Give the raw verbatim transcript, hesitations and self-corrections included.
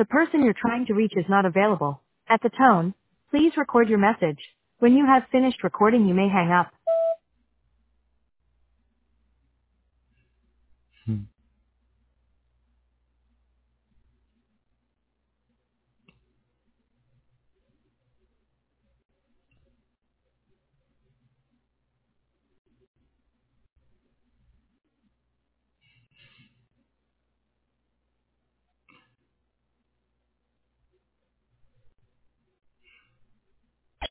The person you're trying to reach is not available. At the tone, please record your message. When you have finished recording, you may hang up. Hmm.